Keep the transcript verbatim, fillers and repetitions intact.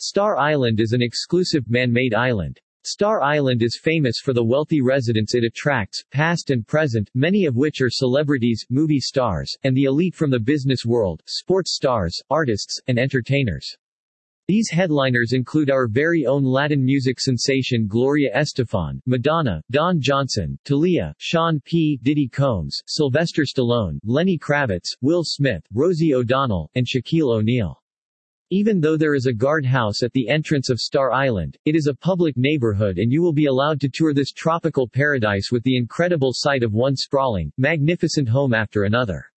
Star Island is an exclusive, man-made island. Star Island is famous for the wealthy residents it attracts, past and present, many of which are celebrities, movie stars, and the elite from the business world, sports stars, artists, and entertainers. These headliners include our very own Latin music sensation Gloria Estefan, Madonna, Don Johnson, Thalia, Sean P. Diddy Combs, Sylvester Stallone, Lenny Kravitz, Will Smith, Rosie O'Donnell, and Shaquille O'Neal. Even though there is a guardhouse at the entrance of Star Island, it is a public neighborhood and you will be allowed to tour this tropical paradise with the incredible sight of one sprawling, magnificent home after another.